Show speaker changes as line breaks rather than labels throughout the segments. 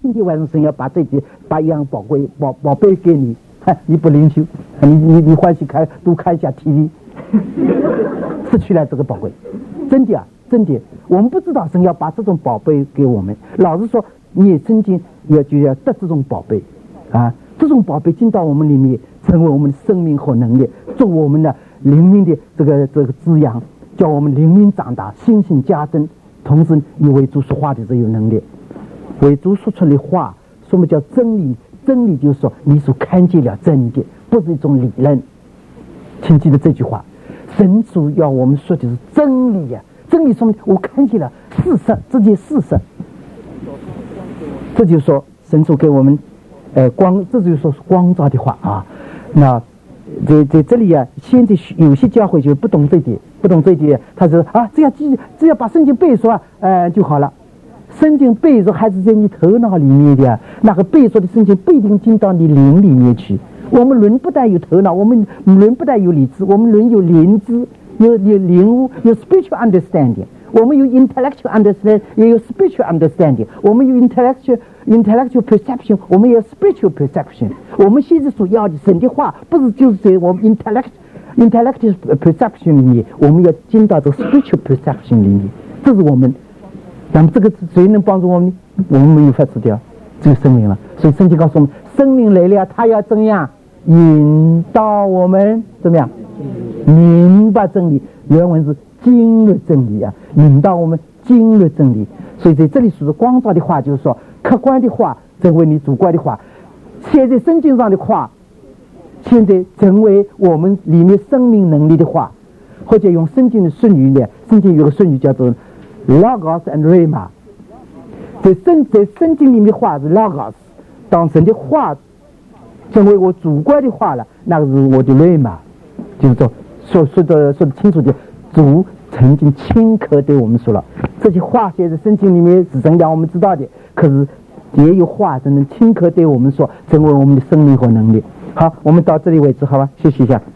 今天晚上神要把一样宝贝给你，你不领受，你欢喜多看一下 TV， 失去了这个宝贝。真的啊，真的，我们不知道神要把这种宝贝给我们。老实说，你也曾经就要得这种宝贝啊，这种宝贝进到我们里面，成为我们的生命和能力，做我们的灵命的这个滋养，叫我们灵命长大，信心加增。同时，你为主说话的这有能力，为主说出的话，什么叫真理？真理就是说你所看见了真的，不是一种理论。请记得这句话，神主要我们说的是真理呀、真理说明我看见了事实，这件事实。这就是说神主给我们光，这就是说光照的话啊。那在这里啊，现在有些教会就不懂这点，他说啊，只要把圣经背熟就好了。圣经背熟还是在你头脑里面的，那个背熟的圣经不一定进到你灵里面去。我们人不但有头脑，我们人不但有理智，我们人有灵知，有领悟，有 spiritual understanding。我们有 intellectual understanding， 也有 spiritual understanding。我们有 intellectual perception， 我们也有 spiritual perception。我们现在所要的神的话，不是就是在我们 intellectual perception 里面，我们要进到这个 spiritual perception 里面。这是我们，那么这个谁能帮助我们呢？我们没有法子掉，只有生命了。所以圣经告诉我们，生命来了，他要怎样引导我们？怎么样？明白真理。原文是经历真理啊，引导我们经历真理。所以在这里说的光照的话，就是说客观的话成为你主观的话，写在圣经上的话，现在成为我们里面生命能力的话，或者用圣经的术语呢，圣经有个术语叫做 logos and rhema。在圣经里面的话是 logos， 当神的话成为我主观的话了，那个是我的 rhema， 就是说的清楚的。主曾经亲口对我们说了，这些话写在圣经里面是神让我们知道的，可是也有话真能亲口对我们说，成为我们的生命和能力。好，我们到这里为止，好吧？休息一下。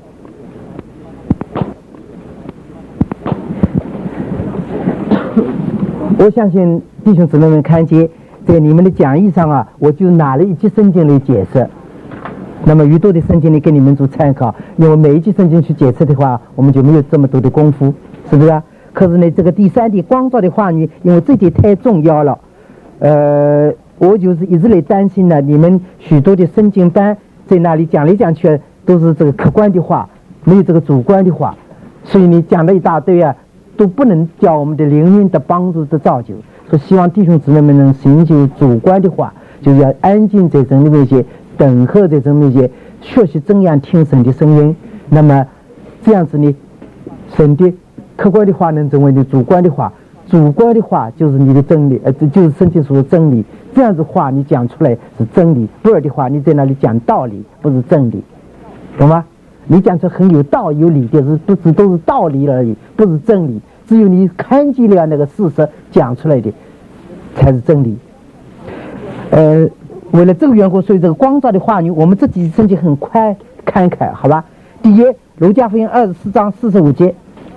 我相信弟兄姊妹们看见在你们的讲义上啊，我就拿了一节圣经来解释。那么余多的圣经里给你们做参考，因为每一节圣经去解释的话，我们就没有这么多的功夫，是不是啊？可是呢，这个第三点光照的话语，因为这点太重要了，我就是一直来担心呢，你们许多的圣经班在那里讲来讲去都是这个客观的话，没有这个主观的话，所以你讲了一大堆啊，都不能叫我们的灵命的帮助的造就。所以希望弟兄姊妹们能寻求主观的话，就要安静在神的面前。等候在神面前学习怎样听神的声音，那么这样子呢，神的客观的话能成为你主观的话，主观的话就是你的真理，就是圣经说的真理。这样子话你讲出来是真理，不然的话你在那里讲道理，不是真理，懂吗？你讲出很有道有理的，都是道理而已，不是真理。只有你看见了那个事实讲出来的才是真理。为了这个缘故，所以这个光照的话语，我们这几圣经很快看看，好吧？第一，路加福音24章45节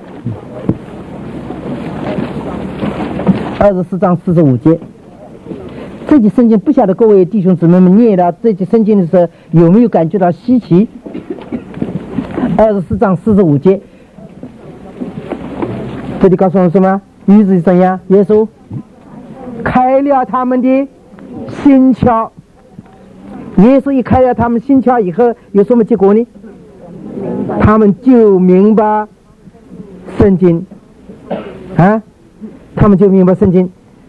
，24章45节，这节圣经不晓得各位弟兄姊妹们念了这节圣经的时候有没有感觉到稀奇？24章45节，这里告诉我们什么？于是怎样？耶稣开了他们的心窍。耶稣一开了他们心窍以后，有什么结果呢？他们就明白圣经啊，他们就明白圣经。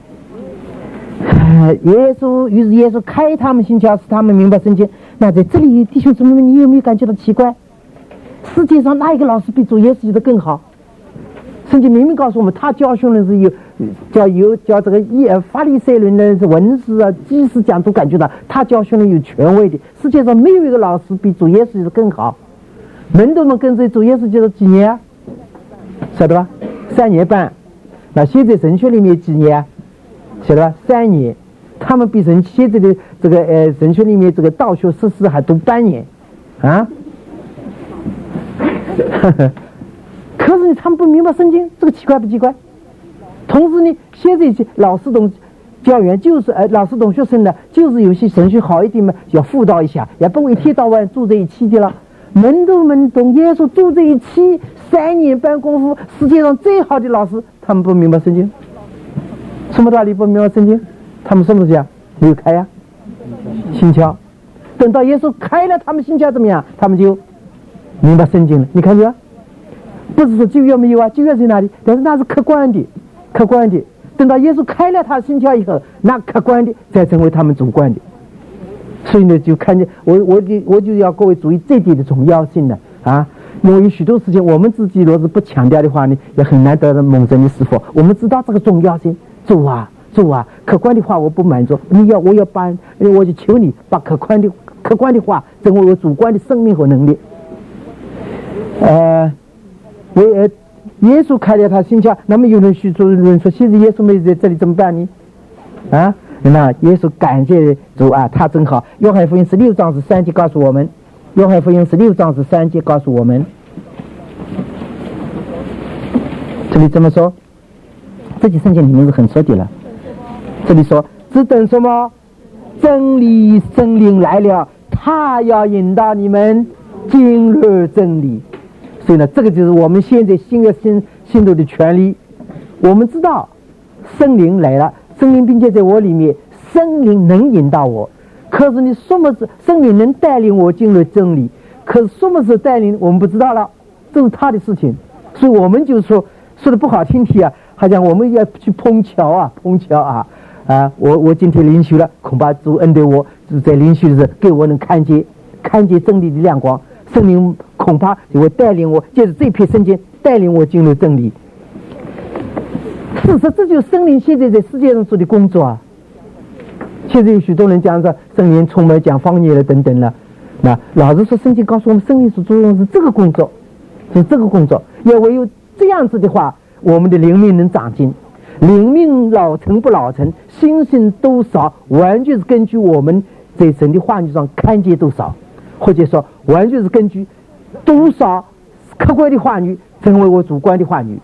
于是耶稣开他们心窍，使他们明白圣经。那在这里，弟兄姊妹们，你有没有感觉到奇怪？世界上哪一个老师比主耶稣的更好？圣经明明告诉我们，他教训的是叫这个法利赛人的文士啊、祭司讲都感觉到他教训的有权威的。世界上没有一个老师比主耶稣的更好。门徒们跟随主耶稣就是几年啊？晓得吧？3年半。那现在神学里面几年啊？晓得吧？3年。他们比现在的这个神学里面这个道学硕士还读半年啊。可是他们不明白圣经，这个奇怪不奇怪？同时呢，现在老师教员就是老师懂学生呢，就是有些程序好一点嘛，要辅导一下，也不会一天到晚住在一起的了。门懂耶稣住在一起3年半功夫，世界上最好的老师，他们不明白圣经，什么道理不明白圣经？他们什么东西啊？没有开呀，心窍。等到耶稣开了他们心窍怎么样？他们就明白圣经了。你看见？不是说旧约没有啊，旧约在哪里？但是那是客观的。等到耶稣开了他心窍以后，那客观的才成为他们主观的。所以呢，就看见我就要各位注意这点的重要性了啊！因为许多事情我们自己若是不强调的话呢，也很难得到蒙神的赐福。我们知道这个重要性，主啊，客观的话我不满足，我要把，我就求你把客观的话成为我主观的生命和能力。耶稣开了他心窍，那么有人说，现在耶稣没在这里怎么办呢？啊？那耶稣感谢主啊，他真好。约翰福音16章13节告诉我们，约翰福音16章13节告诉我们，这里怎么说？这节圣经里面是很说的了。这里说，只等什么？真理圣灵来了，他要引导你们进入真理。所以呢，这个就是我们现在信徒的权利。我们知道圣灵来了，圣灵并且在我里面，圣灵能引导我。可是你什么是圣灵能带领我进入真理？可是什么是带领我们不知道了，这是他的事情。所以我们就说的不好听点啊，好像我们要去碰巧啊。我今天灵修了，恐怕主恩对我在灵修的时候给我能看见真理的亮光。圣灵恐怕就会带领我，借着这篇圣经带领我进入真理。事实，这就是圣灵现在在世界上做的工作啊。现在有许多人讲说圣灵充满讲方言了等等了，那老实说，圣经告诉我们，圣灵所做的是这个工作，要唯有这样子的话，我们的灵命能长进。灵命老成不老成，心性多少，完全是根据我们在神的话语上看见多少，或者说完全是根据多少客观的话语成为我主观的话语。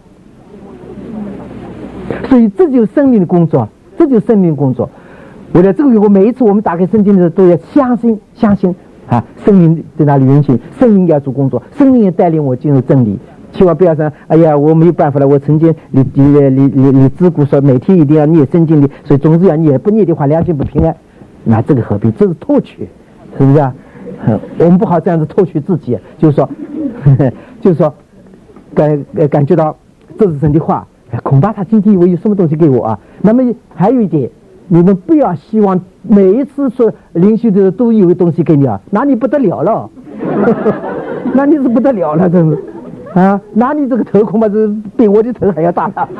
所以这就是生命的工作，为了这个，每一次我们打开圣经的时候，都要相信啊，圣灵在哪里运行，圣灵要做工作，圣灵也带领我进入真理。千万不要说，哎呀，我没有办法了。我曾经你自古说每天一定要念圣经的，所以总是要念，不念的话良心不平安。那这个何必？这是脱取，是不是啊？我们不好这样子脱取自己，就是说，感觉到这是神的话，恐怕他今天以为有什么东西给我啊。那么还有一点，你们不要希望每一次说灵修的时候都有东西给你啊，那你不得了了，那你是不得了了，真是。啊，那你这个头恐怕是比我的头还要大了。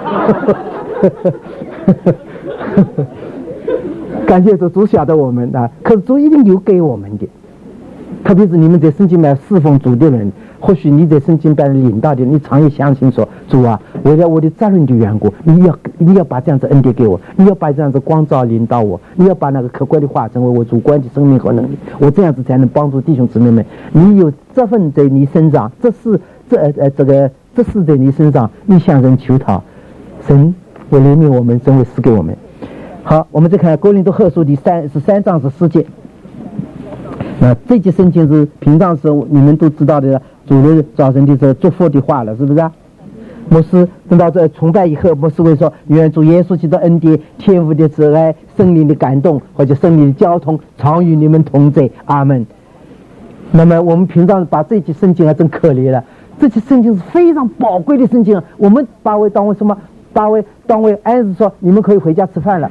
感谢主晓得我们啊，可是主一定有给我们的。特别是你们在圣经班侍奉主的人，或许你在圣经班领导的，你常也相信说，主啊，为了我的责任的缘故，你要把这样子恩典给我，你要把这样子光照领导我，你要把那个客观的话成为我主观的生命和能力，我这样子才能帮助弟兄姊妹们。你有这份在你身上，这是在你身上，你向人求讨，神会怜悯我们，神会赐给我们。好，我们再看哥林多后书第13章14节。那这节圣经是平常时候你们都知道的，主日早晨的时候祝福的话了，是不是啊？牧师等到这崇拜以后，牧师会说：愿主耶稣基督的恩典、天父的慈爱、圣灵的感动或者圣灵的交通常与你们同在，阿门。那么我们平常把这节圣经啊，真可怜了。这节圣经是非常宝贵的圣经，我们当为什么？当为安子说，你们可以回家吃饭了。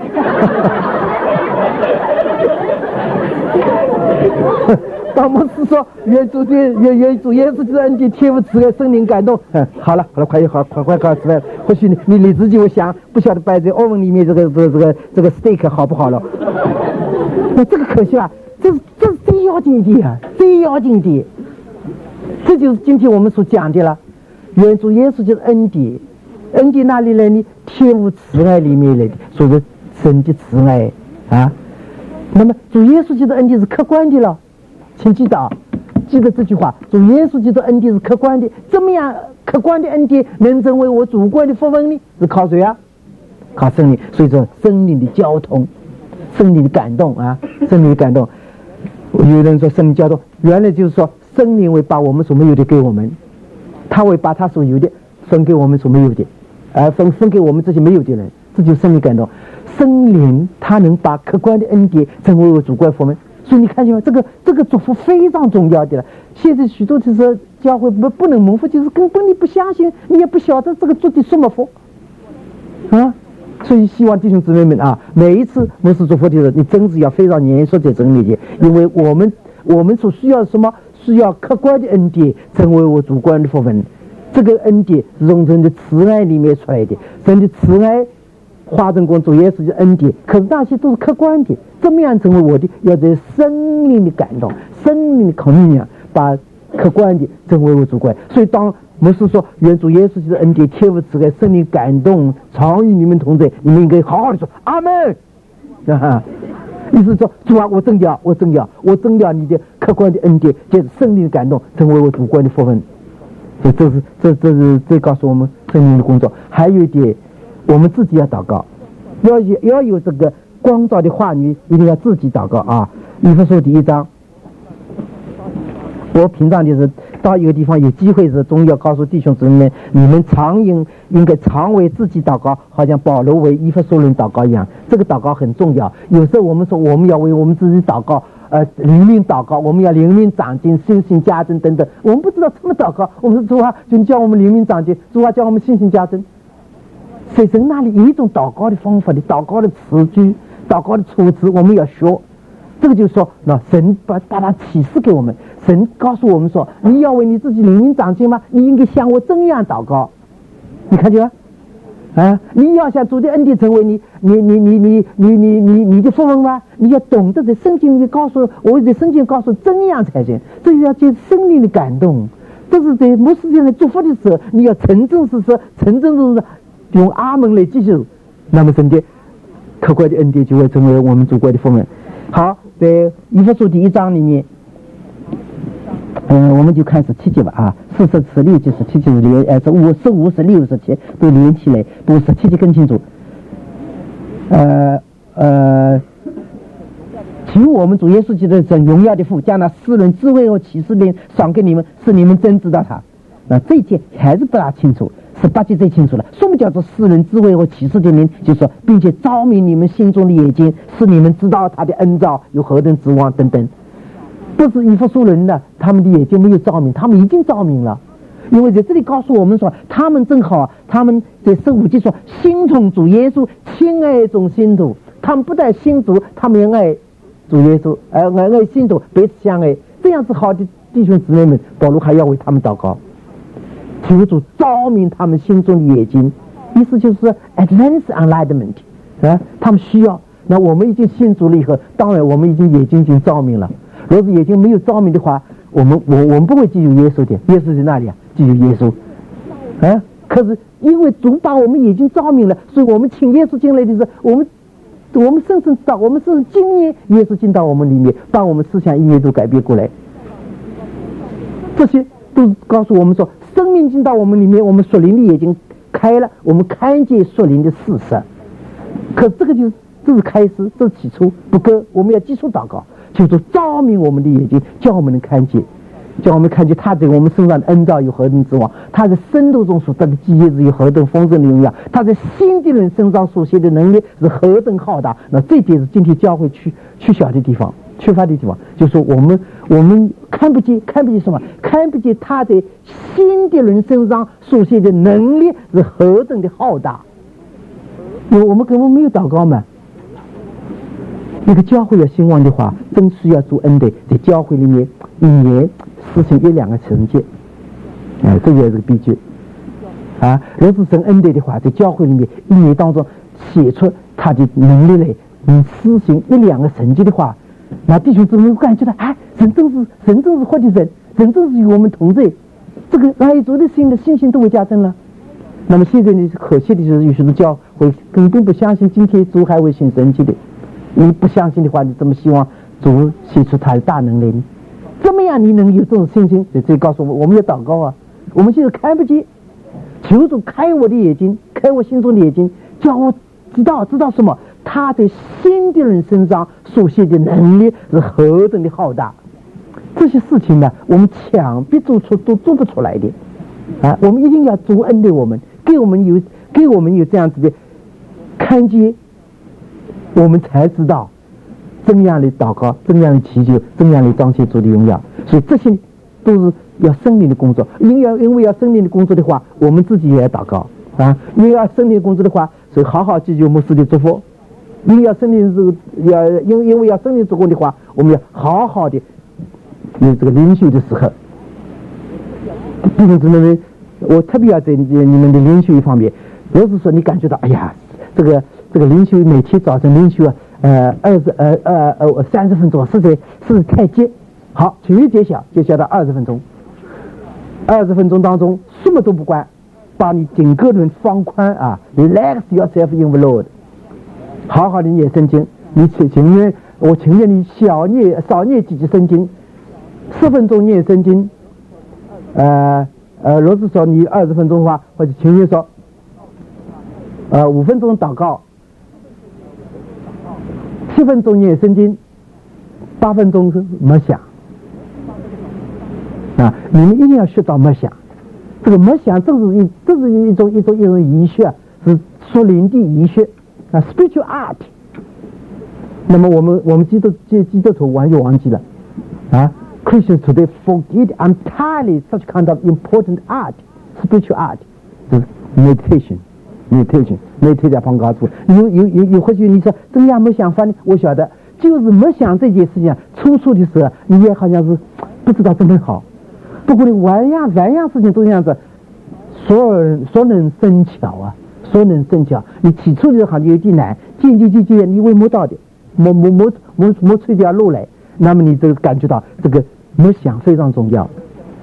当牧师说愿主耶稣基督恩典、天父慈爱、圣灵感动，好了，快吃饭。或许你自己我想不晓得摆在欧文里面这个 steak 好不好了？那这个可惜啊，这是最要紧的啊，最要紧的。这就是今天我们所讲的了。愿主耶稣基督恩典哪里来呢？天父慈爱里面来的，所谓神的慈爱啊。那么主耶稣基督恩典是客观的了，请记得这句话，主耶稣基督恩典是客观的。怎么样客观的恩典能成为我主观的福分呢？是靠谁啊？ 靠圣灵。所以说，圣灵的交通，圣灵的感动啊，圣灵的感动。有人说圣灵交通，原来就是说圣灵会把我们所没有的给我们，他会把他所有的分给我们所没有的，分给我们这些没有的人，这就是圣灵感动。圣灵他能把客观的恩典成为我主观福分，所以你看见吗？这个祝福非常重要的了。现在许多的时候教会不能蒙福，就是根本你不相信，你也不晓得这个做的什么福啊。所以希望弟兄姊妹们啊，每一次牧师祝福的时候，你真是要非常严肃在真理里，因为我们所需要什么？需要客观的恩典成为我主观的福分。这个恩典是从神的慈爱里面出来的，神的慈爱化成光主耶稣的恩典，可是那些都是客观的。怎么样成为我的？要在生命的感动、生命的肯定，把客观的成为我主观。所以当牧师说愿主耶稣的恩典、天父慈爱、圣灵感动常与你们同在，你们应该好好的说阿门啊！意思说主啊，我真要你的客观的恩典，就是圣灵的感动成为我主观的福分。所以这告诉我们圣灵的工作。还有一点，我们自己要祷告，要有这个光照的话语，一定要自己祷告啊。以弗所第1章，我平常就是到一个地方有机会时，总要告诉弟兄姊妹们，你们应该常为自己祷告，好像保罗为以弗所人祷告一样。这个祷告很重要。有时候我们说我们要为我们自己祷告，灵命祷告，我们要灵命长进、信心加增等等。我们不知道怎么祷告，我们说主啊，就叫我们灵命长进，主啊，叫我们信心加增。所以神那里有一种祷告的方法的，祷告的词句、祷告的措辞，我们要学。这个就是说，那神把它启示给我们。神告诉我们说，你要为你自己灵命长进吗？你应该像我这样祷告。你看见吗？啊，你要想主的恩典成为你的福分吗？你要懂得在圣经里告诉我，在圣经告诉怎样才行。这要借圣灵的感动。这是在牧师这样祝福的时候，你要诚正是用阿门来记住，那么神的客观的恩典就会成为我们主观的福分。好，在以弗所第1章里面，我们就看17节吧啊，44、6节、17节是连，15、16、17都连起来，不过17节更清楚。求我们主耶稣基督神荣耀的父，将那4轮智慧和启示灵赏给你们，使你们真知道他。那这一节还是不大清楚，18节最清楚了。什么叫做4轮智慧和启示的灵？就是说，并且照明你们心中的眼睛，使你们知道他的恩召有何等指望等等。不是以弗所人的，他们的眼睛没有照明，他们已经照明了。因为在这里告诉我们说，他们正好，他们在15节说，心从主耶稣，亲爱众信徒。他们不但信主，他们也爱主耶稣，爱信徒，彼此相爱。这样子好的弟兄姊妹们，保罗还要为他们祷告，求主照明他们心中的眼睛，意思就是 advance enlightenment 啊，他们需要。那我们已经信主了以后，当然我们眼睛已经照明了。若是眼睛没有照明的话，我们不会记住耶稣的。耶稣在哪里啊？记住耶稣啊！可是因为主把我们眼睛照明了，所以我们请耶稣进来的时候，我们深深知道，我们深深经验耶稣进到我们里面，把我们思想意念都改变过来。这些都是告诉我们说，生命进到我们里面，我们属灵的眼睛开了，我们看见属灵的事实。可这是开始，这是起初不够，我们要继续祷告，求主照明我们的眼睛，叫我们能看见，叫我们看见他在我们身上的恩召有何等之望，他在深度中所得的基业是有何等丰盛的荣耀，他在新的人身上所显的能力是何等浩大。那这点是今天教会缺乏的地方，就是说我们看不见什么？看不见他在新的人身上所显的能力是何等的浩大。因为我们根本没有祷告嘛。一个教会要兴旺的话，真需要做恩的，在教会里面一年实行1-2个成绩，这也是个秘诀啊。若是神恩德的话，在教会里面一年当中写出他的能力来，你实行1-2个成绩的话，那弟兄姊妹感觉到，神真是活的神真是与我们同在，这个来主的信心都会加增了。那么现在呢，可惜的就是有许多教会根本不相信今天主还会行神迹的。你不相信的话，你怎么希望主写出他的大能力呢？怎么样你能有这种信心？所以告诉我们要祷告啊！我们现在看不见，求主开我的眼睛，开我心中的眼睛，叫我知道什么？他在新的人身上所显的能力是何等的浩大。这些事情呢，我们强逼做出都做不出来的啊！我们一定要主恩的我们，给我们有这样子的看见，我们才知道怎样的祷告，怎样的祈求，怎样的彰显主的荣耀。所以这些都是要圣灵的工作。因为要圣灵的工作的话，我们自己也要祷告啊！因为要圣灵的工作的话，所以好好记住牧师的嘱咐。因为要圣灵因为要圣灵做工的话，我们要好好的有这个灵修的时候。弟兄姊妹们，我特别要在你们的灵修一方面，不是说你感觉到哎呀，这个灵修每天早晨灵修啊，30分钟实在是太急。好，请你减小到20分钟。20分钟当中什么都不管，把你整个人放宽啊 ，relax yourself in the Lord。好好的念圣经，我情愿你少念几句圣经，10分钟念圣经，如果说你20分钟的话，或者情愿说，5分钟祷告，7分钟念圣经，8分钟是默想，啊，你们一定要学到默想。这个默想，这是一种医学，是属灵的医学。spiritual art。那么我们基督徒完全忘记了啊 ！Christians today forget entirely such kind of important art, spiritual art， 就是 meditation 放高处。有或许你说怎样没想法呢？我晓得，就是没想这件事情出错的时候，你也好像是不知道怎么好。不过呢，万样事情都这样子，所能生巧啊。所能生巧，你起初的时候好像有点难，渐渐你会摸到的，摸出一条路来，那么你就感觉到这个默想非常重要。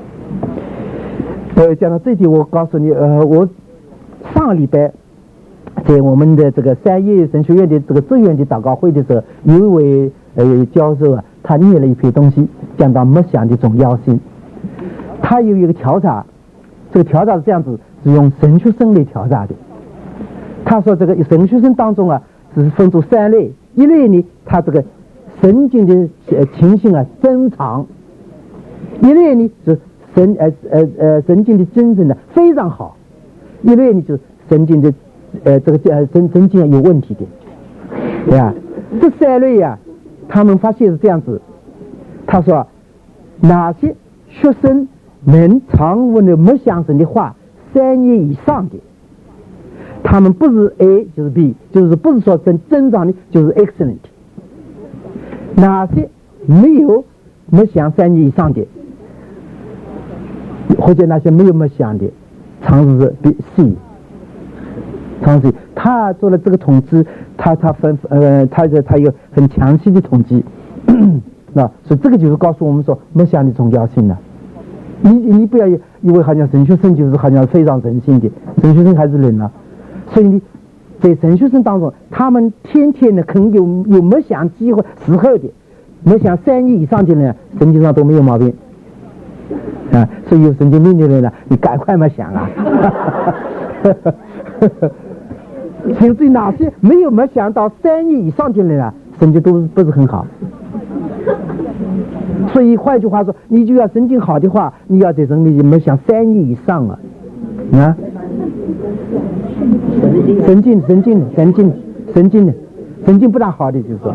讲到这点，我告诉你，我上个礼拜在我们的这个3叶神学院的这个志愿的祷告会的时候，有一位教授啊，他念了一篇东西，讲到默想的重要性。他有一个调查，这个调查是这样子，是用神学生来调查的。他说这个神学生当中啊，是分出3类，一类呢，他这个神经的情形啊正常；一类呢是神经的精神呢非常好；一类呢就是神经的神经有问题的，对吧？这3类啊，他们发现是这样子。他说，哪些学生能常问的默想神的话3年以上的，他们不是 A 就是 B， 就是不是说正常的，就是 excellent。哪些没有默想3年以上的，或者那些没有默想的，常是 B C。常是他做了这个统计，他有很详细的统计，那所以这个就是告诉我们说默想的重要性了。你不要以为好像神学生就是好像非常人性的，神学生还是人啊。所以呢，在神学生当中，他们天天呢可能有默想机会时候的，默想3年以上的人，神经上都没有毛病啊。所以有神经病的人呢，你赶快默想啊。甚至哪些没有默想到3年以上的人啊，神经都不是很好。所以换句话说，你就要神经好的话，你要在人里默想3年以上啊，啊。神经不大好的，就是说，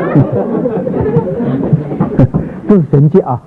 这是神经啊，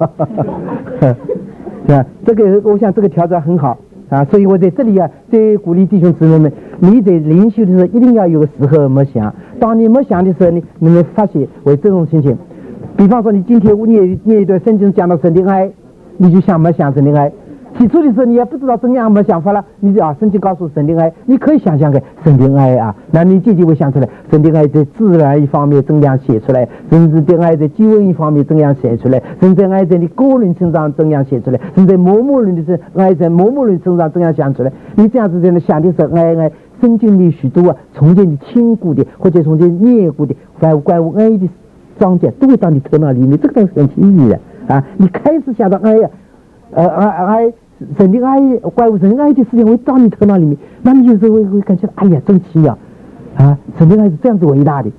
这个我想这个调查很好啊，所以我在这里啊，再鼓励弟兄姊妹们，你在灵修的时候一定要有个时候默想。当你默想的时候，你们发现为这种情形，比方说你今天念一段圣经讲到神的爱，你就想默想神的爱。起初的时候你也不知道怎样没想法了，你就圣经告诉神的爱，你可以想象个神的爱啊，那你渐渐会想出来，神的爱在自然一方面怎样写出来，甚至的爱在救恩一方面怎样写出来，甚至爱在你个人身上怎样写出来，甚至某某人的爱在某某人身上怎样想出来。你这样子在那想的时候，爱圣经里许多从前你听过的或者从前念过的关于爱的章节都会到你头脑里面，这个东西很奇异的啊！你开始想到爱呀，爱神的爱，关于神的爱的事情会到你头脑里面，那你有时候会感觉哎呀真奇妙啊，神的爱是这样子伟大的。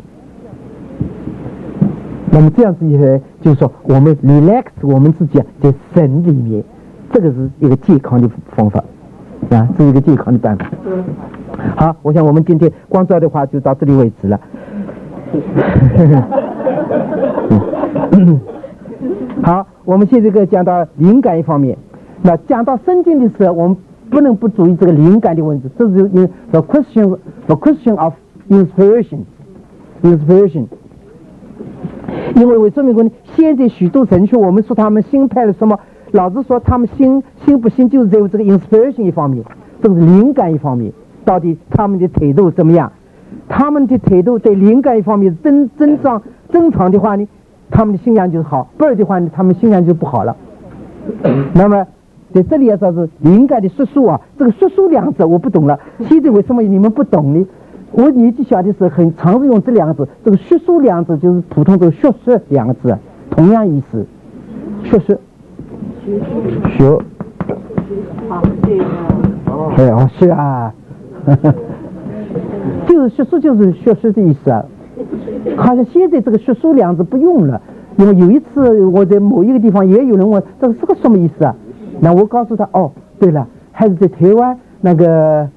那么这样子以后，就是说我们 relax 我们自己在神里面，这个是一个健康的方法啊，是一个健康的办法。好，我想我们今天光照的话就到这里为止了。好，我们现在讲到灵感一方面。那讲到圣经的时候，我们不能不注意这个灵感的问题。这是 the question of inspiration。因为说明现在许多神学，我们说他们新派的什么，老子说他们新不新，就是在这个 inspiration 一方面，这个是灵感一方面，到底他们的态度怎么样？他们的态度在灵感一方面正常的话呢，他们的信仰就是好；不然的话呢，他们信仰就不好了。那么在这里要说是灵感的学术啊，这个学术两个字我不懂了。现在为什么你们不懂呢？我年纪小的时候很常用这两个字，这个学术两个字就是普通这个学术两个字，同样意思。学术，学，是啊，就是学术就是学术的意思啊。好像现在这个学术两个字不用了，因为有一次我在某一个地方也有人问这个什么意思啊？那我告诉他，哦，对了，还是在台湾那个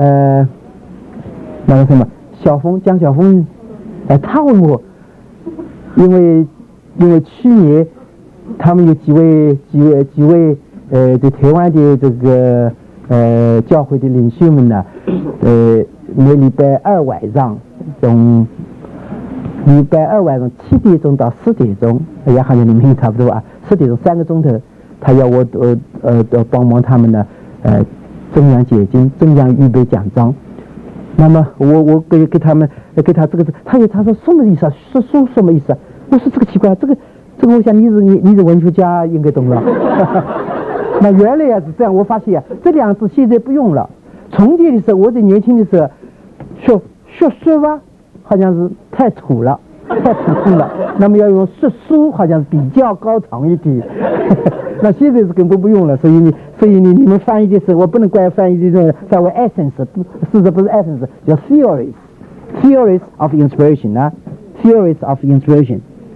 什么江晓峰，他问我，因为去年他们有几位在台湾的这个教会的领袖们呢，每礼拜二晚上从7点钟到10点钟，也好像你们差不多啊，10点钟3个钟头，他要我帮忙他们呢，中央解经，中央预备讲章。那么我给他们给他这个，他说什么意思啊？说什么意思啊？我说这个奇怪，这个我想你是文学家应该懂了。那原来是这样，我发现这两字现在不用了。从前的时候，我在年轻的时候学术吧，好像是太土了，太普通了。那么要用学术，好像是比较高尚一点。那现在是根本不用了，所以你们翻译的时候，我不能怪翻译的这个为 essence， 事实不是 essence， 叫 theories of inspiration 啊 ，theories of inspiration。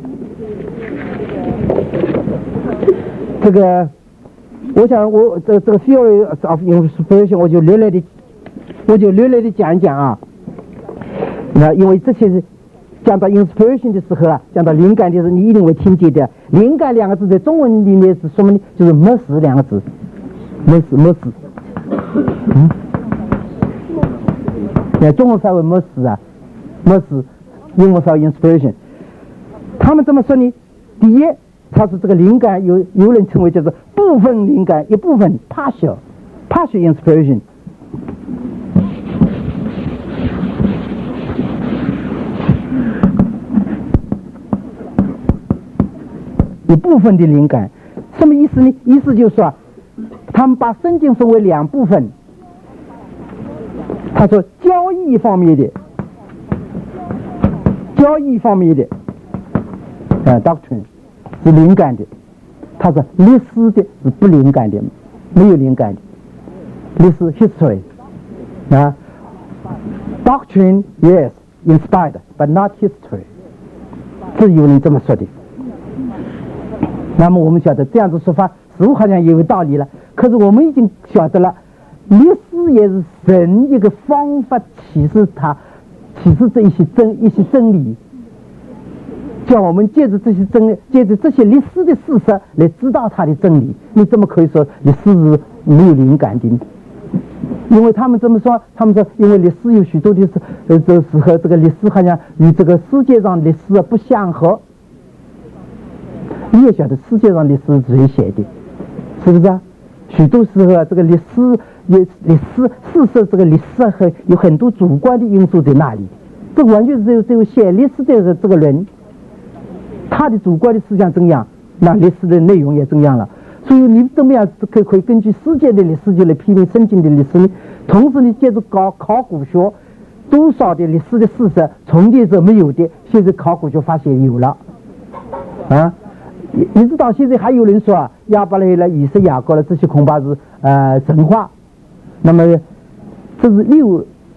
这个，我想这个 theories of inspiration， 我就略略的讲一讲啊。那因为这些是讲到 inspiration 的时候啊，讲到灵感的时候，你一定会听见的。灵感两个字在中文里面是什么呢？就是没死两个字，没死。中文翻为没死啊，没死，英文翻为 inspiration。他们怎么说呢？第一，他是这个灵感有人称为叫做部分灵感，一部分 partial inspiration。一部分的灵感，什么意思呢？意思就是说，他们把圣经分为两部分。他说教义方面的doctrine 是灵感的，他说历史的是不灵感的，没有灵感的。历史 history 啊 ，doctrine yes inspired but not history， 是有人这么说的。那么我们晓得这样子说法似乎好像有道理了，可是我们已经晓得了，历史也是神一个方法启示这一些真理，叫我们借着这些历史的事实来知道它的真理。你怎么可以说历史是没有灵感的呢？因为他们这么说，因为历史有许多的这时候这个历史好像与这个世界上历史不相合。你也晓得世界上历史是谁写的，是不是啊？许多时候啊，这个历史事实这个历史和有很多主观的因素在那里。这完全是只有写历史的这个人，他的主观的思想怎样，那历史的内容也怎样了。所以你怎么样可以根据世界的历史就来批评圣经的历史呢？同时你接着搞考古学，多少的历史的事实从前是没有的，现在考古学发现有了啊。一直到现在还有人说啊，亚伯拉了、以色雅各了，这些恐怕是神话。那么这是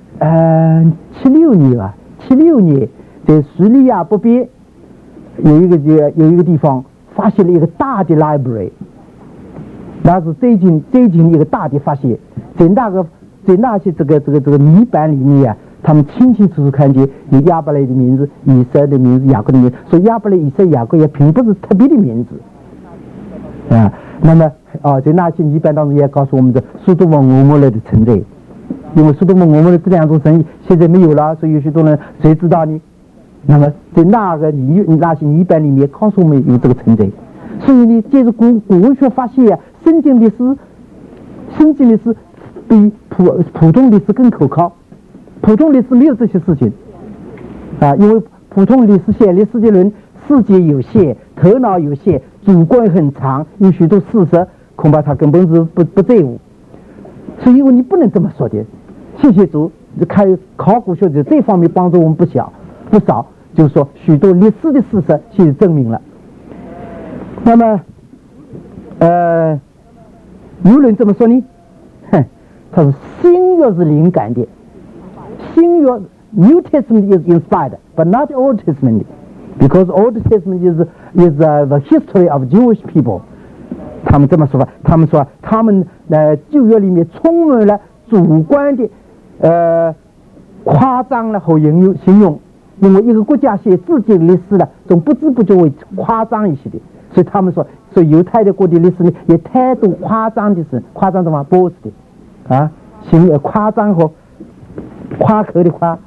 76年啊，76年在叙利亚北边有一个地方发现了一个大的 library， 那是最近一个大的发现，在那些这个泥板里面啊，他们清清楚楚看见有亚伯拉的名字、以色的名字、雅各的名字，说亚伯拉、以色、雅各也并不是特别的名字啊。那么在那些泥板当中也告诉我们的苏多玛、俄摩拉的存在，因为苏多玛、俄摩拉这两种神现在没有了，所以有许多人谁知道呢？那么在那些泥板里面告诉我们有这个存在，所以呢，借着古文学发现啊，圣经历史比普通历史更可靠。普通历史没有这些事情啊，因为普通历史写历史的人世界有限，头脑有限，主观很长，有许多事实恐怕他根本是不在乎，所以因为你不能这么说的。谢谢主，考古学在这方面帮助我们不少，就是说许多历史的事实现在证明了。那么有人这么说呢，他说新约是灵感的，新约 New Testament is inspired, but not Old Testament, because Old Testament is the history of Jewish people. 他们这么说吧，他们说他们旧约里面充满了主观的夸张了和形容，因为一个国家写自己的历史了，总不知不觉会夸张一些的，所以他们说犹太的国的历史呢也太多夸张的事，夸张的嘛 boast 的啊，夸张和夸口的夸。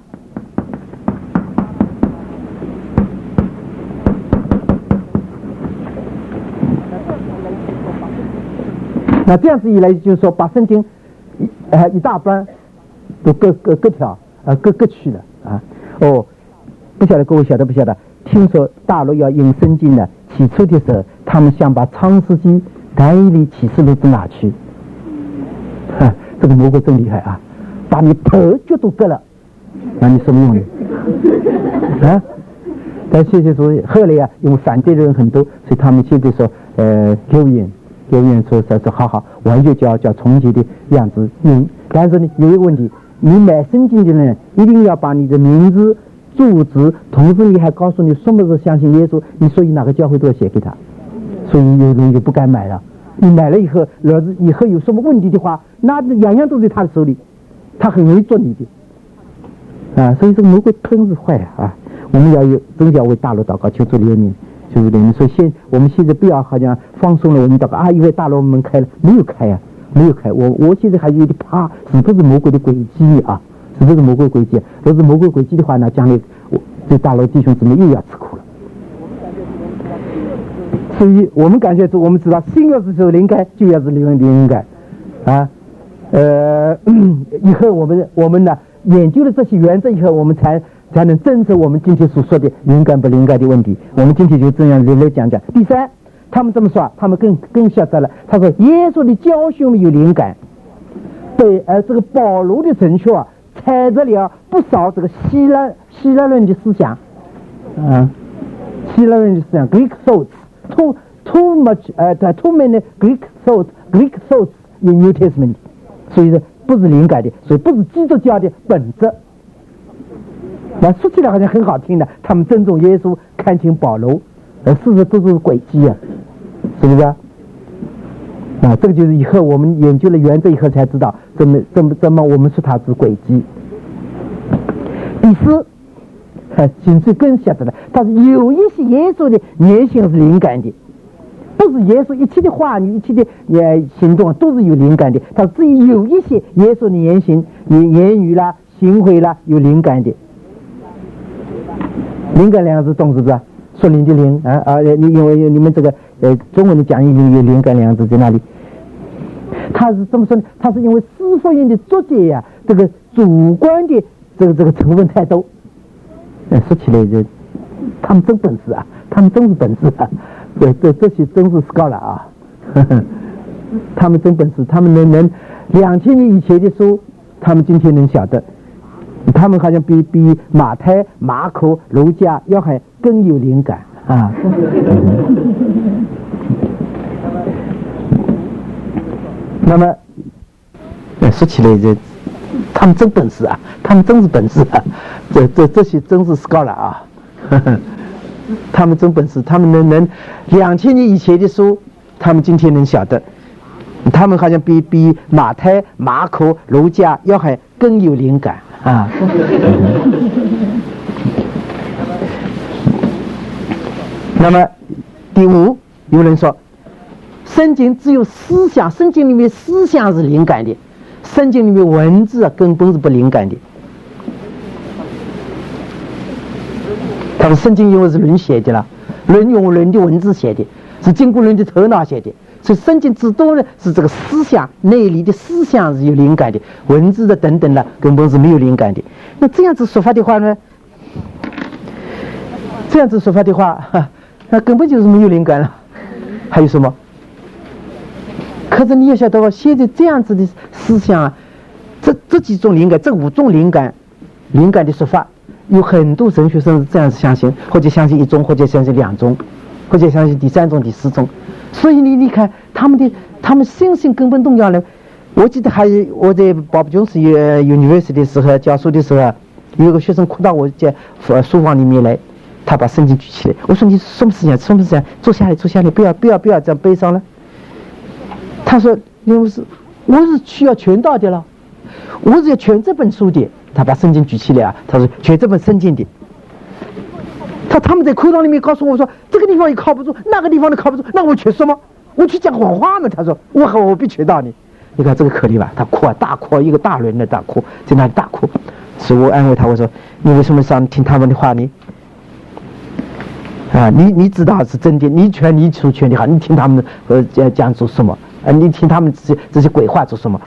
那这样子一来，就是说把圣经一大半都各条各去了啊。不晓得各位晓得不晓得？听说大陆要印圣经呢，起初的时候，他们想把创世纪、但以理、启示录都拿去。这个魔鬼真厉害啊！把你头脚都割了，那你什么用呢？啊！但谢谢主，后来因为反对的人很多，所以他们现在说留言说好，完全叫重启的样子用。但是呢，有一个问题，你买圣经的人一定要把你的名字、住址，同时你还告诉你什么是相信耶稣，你所以哪个教会都要写给他，所以有人就不敢买了。你买了以后，以后有什么问题的话，那样样都在他的手里，他很容易做你的啊。所以这个魔鬼真是坏啊！我们真要为大陆祷告，求主怜悯。就是等于说我们现在不要好像放松了，我们祷告因为大陆门开了，没有开。我现在还有点怕，是不是魔鬼的诡计啊？是不是魔鬼诡计？如果是魔鬼诡计的话呢，将来这大陆弟兄姊妹又要吃苦了。所以我们感觉我们知道，新约是受灵感，就要是灵感啊。以后我们呢研究了这些原则以后，我们才能证实我们今天所说的灵感不灵感的问题。我们今天就这样来讲讲。第三，他们这么说，他们更晓得了。他说耶稣的教训有灵感，对，这个保罗的神学踩着了不少这个希腊论的思想，希腊论的思想 Greek thoughts too many Greek thoughts in New Testament， 所以说不是灵感的，所以不是基督教的本质。那说起来好像很好听的，他们尊重耶稣，看清保罗，事实都是诡计啊，是不是啊？这个就是以后我们研究了原则以后才知道，怎么我们说它是诡计。第四，现在更晓得了，但是有一些耶稣的言行是灵感的，不是耶稣一切的话语、一切的行动都是有灵感的，他只有一些耶稣的言语啦、行为啦有灵感的。灵感两个字懂是不是？说灵的灵因为你们这个中文的讲义有灵感两个字在那里。他是这么说呢？他是因为四福音的作者呀，这个主观的这个成分太多。说起来他们真本事啊，他们真是本事啊！这些真是 scholar 啊，他们真本事，他们能2000年以前的书，他们今天能晓得。他们好像比马太、马可、路加、约翰更有灵感啊。那么说起来他们真本事啊，他们真是本事啊，这些真是 scholar 啊，他们真本事，他们能2000年以前的书，他们今天能晓得，他们好像比马太、马可、路加、约翰更有灵感啊。那么第五，有人说圣经只有思想，圣经里面思想是灵感的，圣经里面文字根本是不灵感的。他说圣经因为是人写的了，人用人的文字写的，是经过人的头脑写的，所以圣经之多呢是这个思想内里的思想是有灵感的，文字的等等呢根本是没有灵感的。那这样子说法的话呢，那根本就是没有灵感了。还有什么？可是你也晓得，现在这样子的思想啊，这几种灵感，这5种灵感的说法，有很多神学生是这样子相信，或者相信1种，或者相信2种，或者相信第3种、第4种。所以你看他们信心根本动摇了。我记得我在鲍勃琼斯university的时候教书的时候，有个学生哭到我家书房里面来，他把圣经举起来，我说你什么思想？坐下来，不要这样悲伤了。他说我是需要全道的了，我是要全这本书的。他把圣经举起来啊，他说全这本圣经的。他们在课堂里面告诉我说，这个地方也靠不住，那个地方也靠不住，那我去说吗？我去讲谎话吗？他说我必全道你。你看这个可怜吧，他哭啊，大哭，一个大人的大哭，在那里大哭。所以我安慰他，我说你为什么想听他们的话呢？啊，你知道是真的，你出全的好，你听他们讲做什么？你听他们这些鬼话做什么？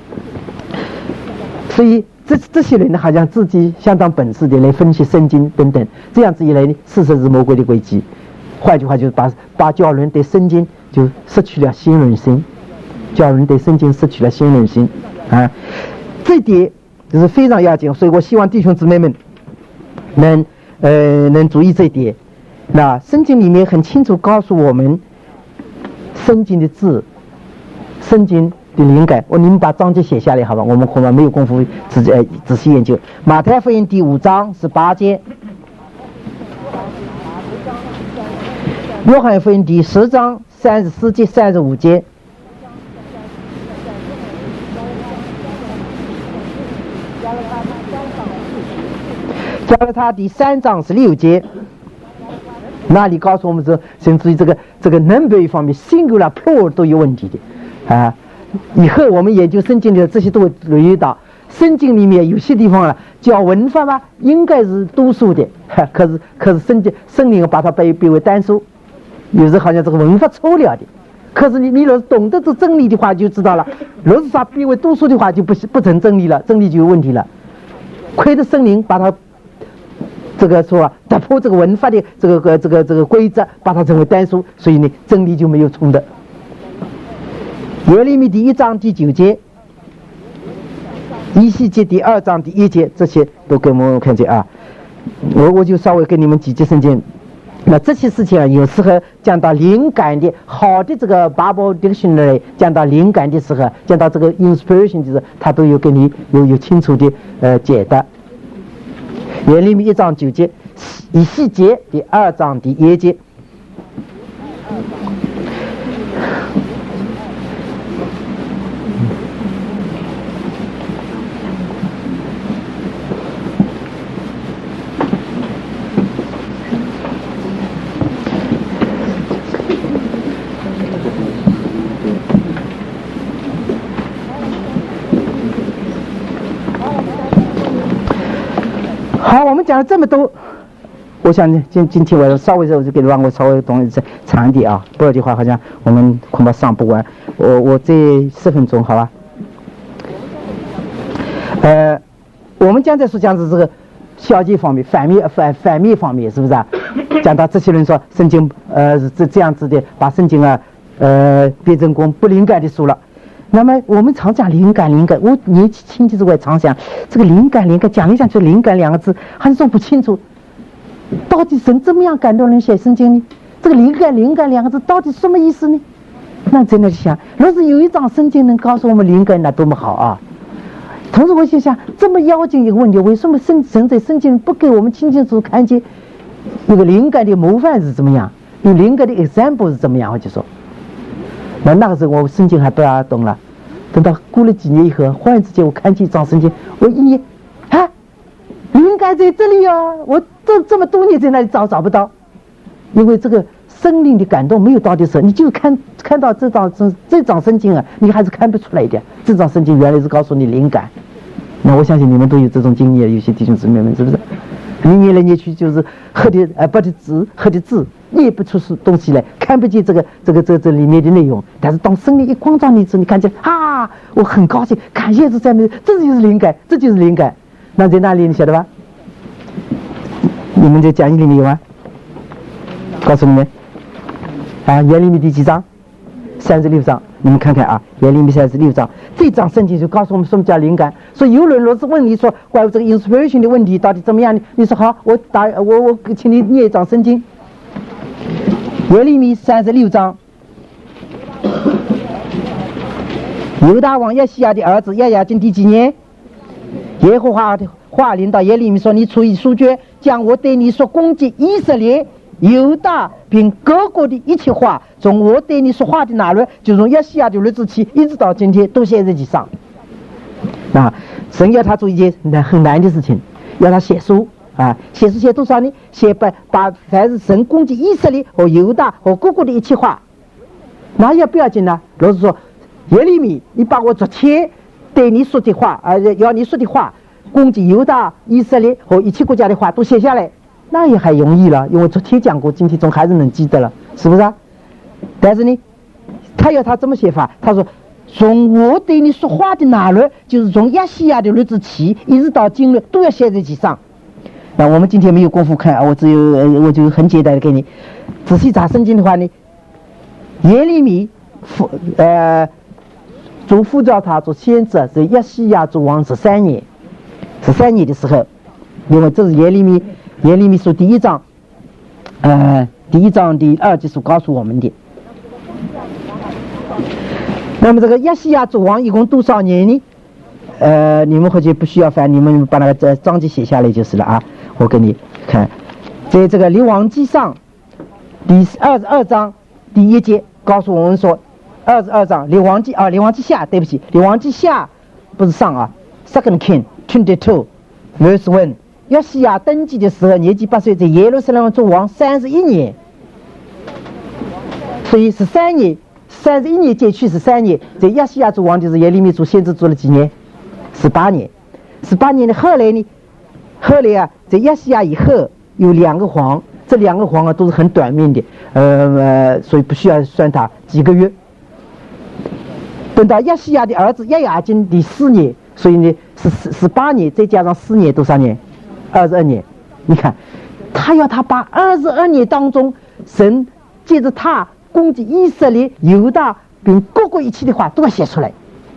所以这些人呢，好像自己相当本事的来分析圣经等等，这样子一来呢，事实是魔鬼的诡计。换句话就是把教人对圣经就失去了信任心，啊，这一点就是非常要紧。所以我希望弟兄姊妹们能注意这一点。那圣经里面很清楚告诉我们，圣经的字，圣经的灵感。你们把章节写下来好吧？我们恐怕没有功夫仔细研究。马太福音第5章18节，约翰福音第10章34节35节，加拉太第3章16节。那里告诉我们说，甚至于这个 number 一方面 singular plural 都有问题的啊。以后我们研究圣经的这些都会留意到，圣经里面有些地方啊叫文法嘛，应该是多数的，可是圣灵把它变为单数，有时好像这个文法错了的。可是你若是懂得这真理的话，就知道了。若是它变为多数的话，就不成真理了，真理就有问题了。亏得圣灵把它这个说打破这个文法的这个规则，把它成为单数，所以呢真理就没有冲的。耶利米第1章第9节，以西结第2章第1节，这些都给我们看见啊。我就稍微给你们几节圣经。那这些事情啊，有时候讲到灵感的好的这个 Bible Dictionary 讲到灵感的时候，讲到这个 inspiration 的时候，他都有给你有清楚的解答。耶利米1章9节，以西结第2章第1节。好，我们讲了这么多，我想今天我稍微就给让我稍微东西长一点啊，不然的话好像我们恐怕上不完。我这10分钟好吧？我们将在说讲的这个消极方面、反面方面，是不是啊？讲到这些人说圣经是这样子的，把圣经啊变成不灵感的书了。那么我们常讲灵感，我年轻的时候我也常想这个灵感，讲一讲就灵感2个字，还是说不清楚，到底神怎么样感动人写圣经呢？这个灵感2个字到底什么意思呢？那真的想，若是有一张圣经能告诉我们灵感，那多么好啊！ 同时我心想，这么要紧一个问题，为什么神在圣经不给我们清清楚楚看见一个灵感的模范是怎么样，有灵感的 example 是怎么样？我就说，那个时候我圣经还不大懂了，等到过了几年以后，忽然之间我看见一张圣经，我一念啊，灵感在这里啊！我这么多年在那里找不到，因为这个生灵的感动没有到的时候，你就看到这张圣经啊，你还是看不出来的。这张圣经原来是告诉你灵感。那我相信你们都有这种经验，有些弟兄姊妹们是不是？你念来念去就是喝的字，念不出东西来，看不见这里面的内容。但是当圣灵一光照你时，你看见啊，我很高兴，感谢主赞美，这就是灵感，这就是灵感。那在哪里你晓得吧？你们在讲义里面有吗？告诉你们啊，耶利米第几章？36章，你们看看啊，耶利米36章，这章圣经就告诉我们什么叫灵感。所以有人若是问你说关于这个 inspiration 的问题到底怎么样呢？你说好，我请你念一章圣经，耶利米36章，犹大王亚西亚的儿子亚雅金第几年？耶和华的话临到耶利米说：“你出一书卷，将我对你所攻击以色列、犹大并各国的一切话，从我对你说话的那日，就从亚西亚的日子起，一直到今天，都写在日记上。”啊，神要他做一件很难的事情，要他写书啊，写书写多少呢？写把凡是神攻击以色列和犹大和各国的一切话，那也不要紧呢。若是说耶利米，你把我昨天对你说的话，要你说的话，攻击犹大、以色列和一切国家的话都写下来，那也还容易了，因为昨天讲过，今天总还是能记得了，是不是啊？但是呢，他要他这么写法，他说从我对你说话的那日，就是从亚细亚的日子起，一直到今日，都要写在记上。那我们今天没有功夫看，我就很简单的给你仔细查圣经的话呢，耶利米主呼召他做先知是亚细亚做王13年的时候，因为这是耶利米书第一章第2节所告诉我们的。那么这个亚细亚做王一共多少年呢？你们或者不需要翻，你们把那个章节写下来就是了啊。我给你看，在这个列王记上第22章第1节告诉我们说，22章列王记下，对不起，列王记下不是上啊 ，Second King 22 verse 1，亚细亚登基的时候年纪8岁，在耶路撒冷做王31年，所以13年，31年减去13年，在亚细亚做王就是耶利米做先知做了几年？18年，18年的后来啊，在亚细亚以后有2个皇，这2个皇啊都是很短命的，所以不需要算他几个月。等到亚细亚的儿子亚雅金第4年，所以呢是18年，再加上4年多少年？22年。你看，他要他把22年当中神借着他攻击以色列、犹大并各国一切的话都要写出来。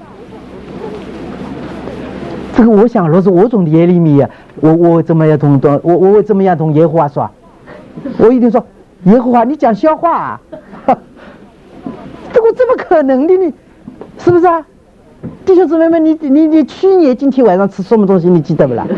这个我想，若是我懂的耶利米啊，我怎么样懂我怎么样懂耶和华说？我一定说耶和华，你讲笑话啊！这个怎么可能的呢？是不是啊？弟兄姊妹们，你去年今天晚上吃什么东西？你记得不啦？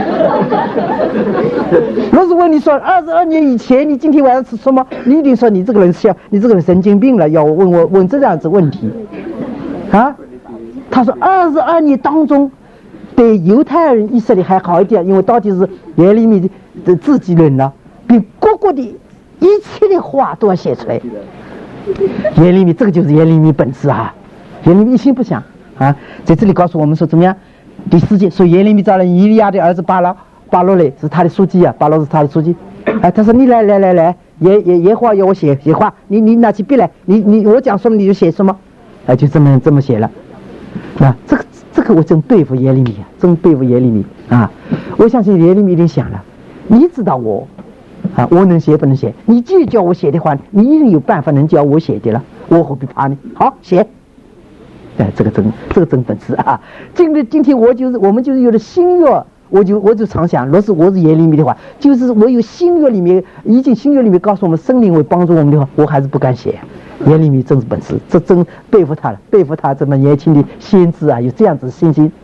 若是问你说22年以前你今天晚上吃什么，你一定说你这个人神经病了，要问这样子问题啊？他说22年当中，对犹太人以色列还好一点，因为到底是耶利米的自己人了，比各国的一切的话都要写出来。耶利米，这个就是耶利米本事啊！耶利米一心不想啊，在这里告诉我们说怎么样？第4节说耶利米招了以利亚的儿子巴罗来，是他的书记啊，巴罗是他的书记。他说你来，耶和华要我写话，你拿起笔来，我讲什么你就写什么，就这么写了。那这个我真佩服耶利米啊，真佩服耶利米啊！我相信耶利米一定想了，你知道我啊，我能写不能写？你既叫我写的话，你一定有办法能叫我写的了，我何必怕呢？好，写。这个真本事啊！今天我们就是有了新约，我就常想，若是我是耶利米的话，就是我有新约里面告诉我们圣灵会帮助我们的话，我还是不敢写。耶利米真是本事，这真佩服他了，佩服他这么年轻的先知啊，有这样子的信心。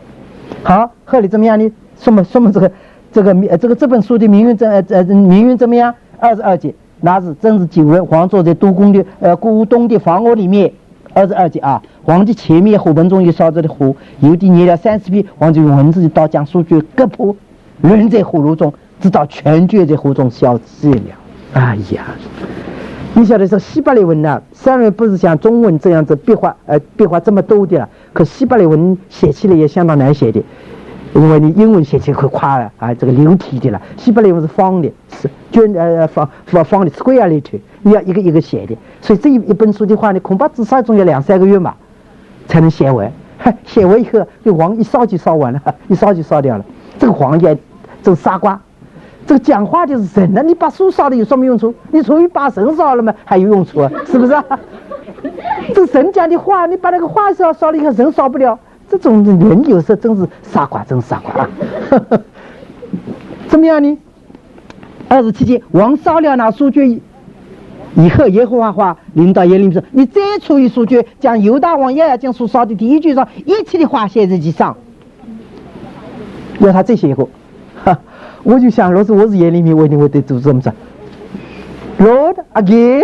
好，后来怎么样呢？说明这本书的命运怎么样？22节，那是正是9日，皇坐在故宫的房屋里面。22节啊，皇的前面火盆中有烧着的火，油的捏了30匹，皇就用文字的刀将书卷割破，扔在火炉中，直到全卷在火中消失了。哎呀，你晓得这希伯来文呢，虽然不是像中文这样子变化这么多的了，可希伯来文写起来也相当难写的。因为你英文写起来会快啊，这个流体的了。希伯来文是方的，是方的 square letter， 你要一个一个写的。所以这一本书的话呢，恐怕至少总要2-3个月嘛，才能写完。写完以后，这黄一烧就烧完了，一烧就烧掉了。这个黄也，这个傻瓜，这个讲话就是神了。你把书烧了有什么用处？你除非把神烧了嘛，还有用处啊，是不是啊？这个神讲的话，你把那个话烧了以后，人烧不了。这种人有时候真是傻瓜，真傻瓜啊！怎么样呢？27节，王烧了那书卷以后，耶和华话临到耶利米说：“你再出一书卷，将犹大王约雅斤所烧的第一卷上一切的话写在其上。”要他再写一个，我就想，若是我是耶利米，我一定会对主这么说 ：“Lord again。”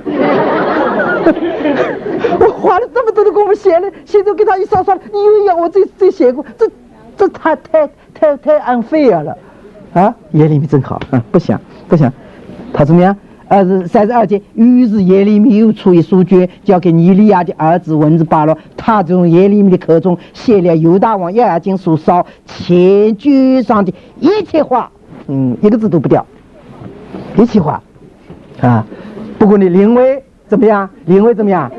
我花了这么多的功夫写了，现在给他一烧，你又要我再写过，这太 unfair 了啊！耶利米真好啊，不想，他怎么样？32节，于是耶利米又出一书卷，交给尼利亚的儿子文字巴罗，他从耶利米的口中写了犹大王约雅斤所烧前卷上的一切话，一个字都不掉，一切话啊！不过你临危怎么样？临危怎么样？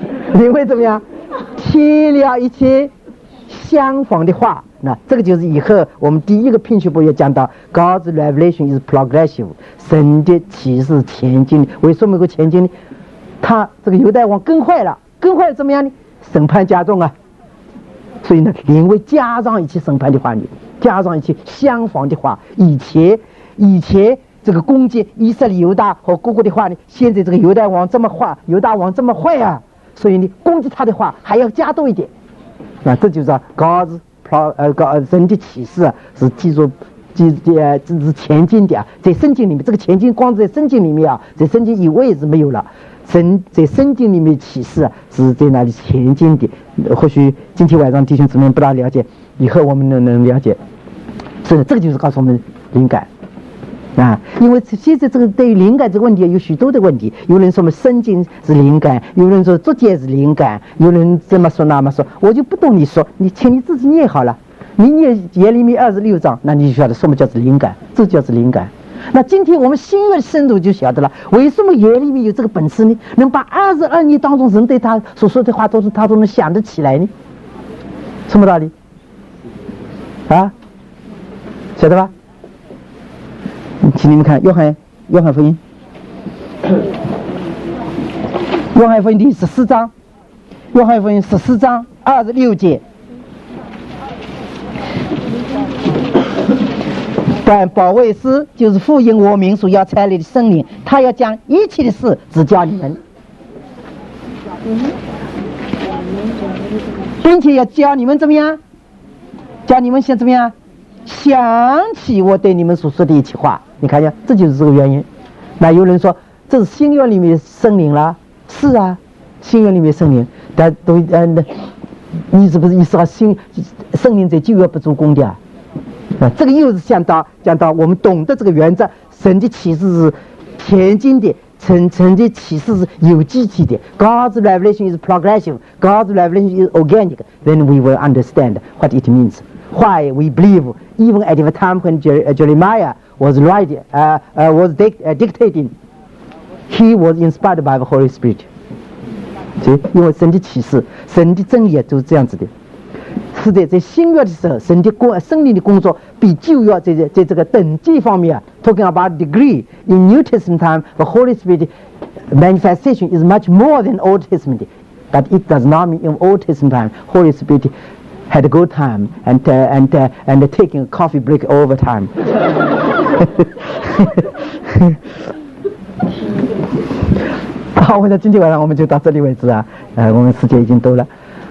贴了一切相仿的话。那这个就是以后我们第一个拼学部要讲到 God's revelation is progressive， 神的启示前进。为什么会前进呢？他这个犹大王更坏了怎么样呢？审判加重啊！所以呢，临危加上一切审判的话里，加上一切相仿的话。以前这个攻击以色列犹大和各国的话呢，现在这个犹大王这么坏啊，所以呢，攻击他的话还要加多一点。那这就是神的启示啊，是这是前进的啊，在圣经里面，这个前进光在圣经里面啊，在圣经以外是没有了。在圣经里面启示啊，是在那里前进的。或许今天晚上弟兄姊妹不大了解，以后我们能了解。所以这个就是告诉我们灵感。因为现在这个对于灵感这个问题有许多的问题，有人说嘛圣经是灵感，有人说作家是灵感，有人这么说那么说，我就不懂你说，你请你自己念好了，你念耶利米26章，那你就晓得什么叫做灵感，这叫做灵感。那今天我们新约的深度就晓得了，为什么耶利米有这个本事呢？能把22年当中人对他所说的话他都能想得起来呢？什么道理？晓得吧？请你们看约翰福音，约翰福音第14章，约翰福音14章26节。但保惠师就是父因我名所要差来的圣灵，他要将一切的事指教你们，并且要教你们怎么样？教你们想怎么样？想起我对你们所说的一切话。你看见，这就是这个原因。那有人说这是新约里面的圣灵啦，是啊，新约里面圣灵，但都你是不是意思到圣灵在旧约不做工的啊？这个又是讲到我们懂得这个原则，神的启示是前进的，神的启示是有机体的。God's revelation is progressive. God's revelation is organic. Then we will understand what it means. Why we believe, even at the time when Jeremiah was writing, was dictating, he was inspired by the Holy Spirit. 因为神的启示，神的真理就是这样子的。是的，在新约的时候，圣灵的工作比旧约在这个等级方面啊 ，talking about degree in New Testament time, the Holy Spirit manifestation is much more than Old Testament, but it does not mean in Old Testament time Holy Spirit had a good time and taking a coffee break all the time. 好，那今天晚上我们就到这里为止啊，我们时间已经到了。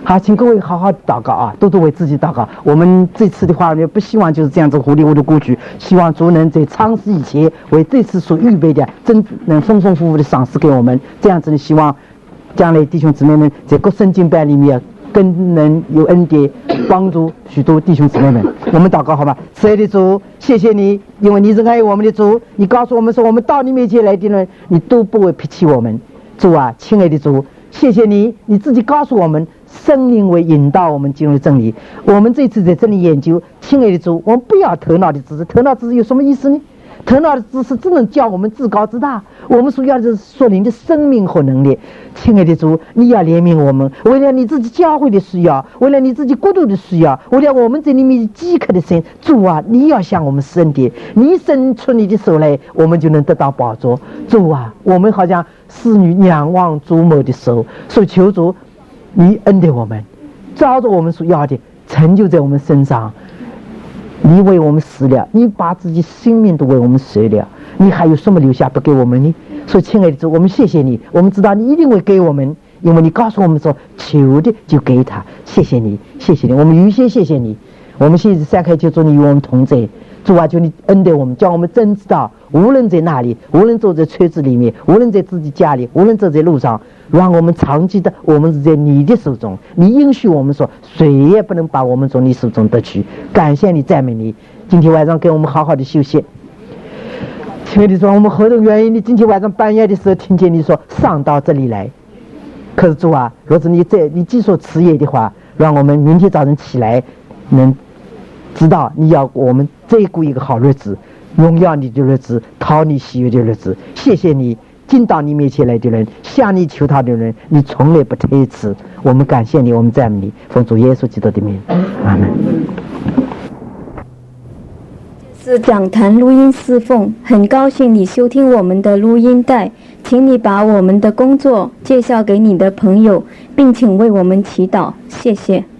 好，请各位好好祷告啊，都为自己祷告。我们这次的话呢，不希望就是这样子糊里糊涂过去，希望主能在长时以前为这次所预备的真能丰丰富富的赏赐给我们。这样子呢，希望将来弟兄姊妹们在各圣经班里面更能有恩典帮助许多弟兄姊妹们。我们祷告好吧？慈爱的主，谢谢你，因为你是爱我们的主，你告诉我们说，我们到你面前来的人，你都不会撇弃我们。主啊，亲爱的主，谢谢你，你自己告诉我们，生命为引导我们进入真理。我们这次在这里研究，亲爱的主，我们不要头脑的知识，头脑知识有什么意思呢？头脑的知识只能叫我们自高自大，我们所要的是属灵的生命和能力。亲爱的主，你要怜悯我们，为了你自己教会的需要，为了你自己国度的需要，为了我们这里面饥渴的心，主啊，你要向我们施恩典，你伸出你的手来，我们就能得到宝座。主啊，我们好像侍女仰望主母的手，所以求主你恩待我们，照着我们所要的成就在我们身上。你为我们死了，你把自己性命都为我们舍了，你还有什么留下不给我们呢？所以亲爱的主，我们谢谢你，我们知道你一定会给我们，因为你告诉我们说，求的就给他。谢谢你，谢谢你，我们预先谢谢你。我们现在散开，就祝你与我们同在。主啊，求你恩待我们，叫我们真知道，无论在哪里，无论走在车子里面，无论在自己家里，无论走在路上，让我们常记得我们是在你的手中。你应许我们说，谁也不能把我们从你手中得去。感谢你，赞美你。今天晚上给我们好好的休息。亲爱的主，我们何等愿意你今天晚上半夜的时候听见你说上到这里来。可是主啊，若是你既说迟夜的话，让我们明天早晨起来能知道你要我们再过一个好日子，荣耀你的日子，讨你喜悦的日子。谢谢你，进到你面前来的人，向你求他的人，你从来不推辞。我们感谢你，我们赞美你，奉主耶稣基督的名，阿门。
是讲坛录音侍奉，很高兴你收听我们的录音带，请你把我们的工作介绍给你的朋友，并请为我们祈祷，谢谢。